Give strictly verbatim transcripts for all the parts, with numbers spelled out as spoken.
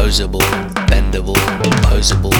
disposable, bendable, posable.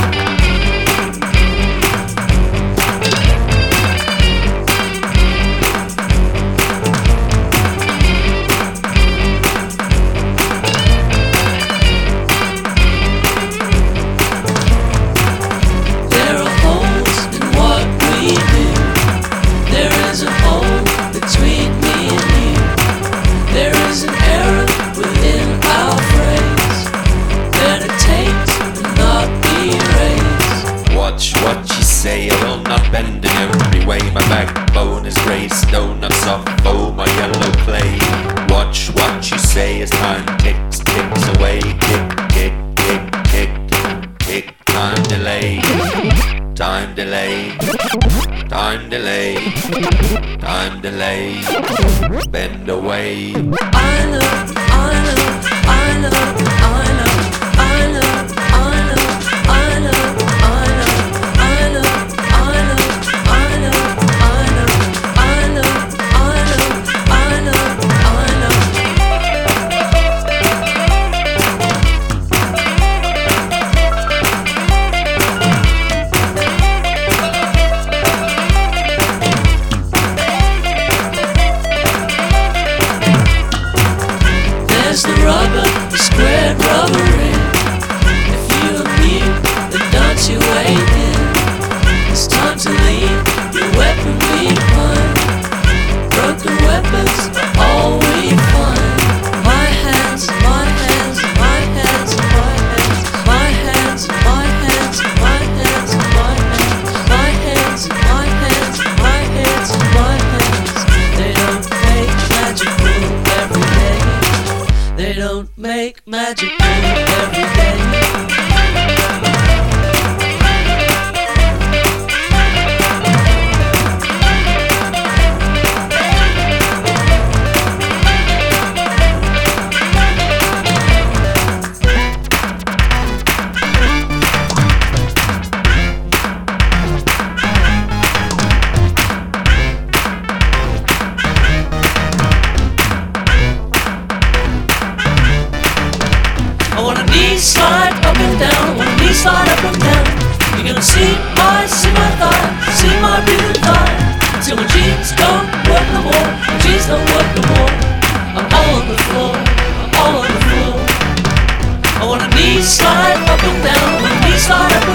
Say I will not bend in every way. My backbone is raised, stone of soft foam, my yellow clay. Watch what you say as time ticks, ticks away. Tick, tick, tick, tick, tick. Time delay, time delay, time delay, time delay. Bend away. I know, I know, I know, I know, I know, I know, I know, I know. There's the rubber, the squared rubber ring. If you are mute, then don't you wait in. It's time to leave your weapon behind. Broken weapons are all we find. My hands, my hands, my hands, my hands, my hands, my hands, my hands, my hands, my hands, my hands, my hands, my hands. They don't make magic move every day. They don't make magic move every day. I wanna knee slide up and down, I wanna knee slide up and down. You're gonna see my, see my thigh, see my breathing thigh. Till my jeans don't work no more, my jeans don't work no more. I'm all on the floor, I'm all on the floor. I wanna knee slide up and down, I wanna knee slide up and down.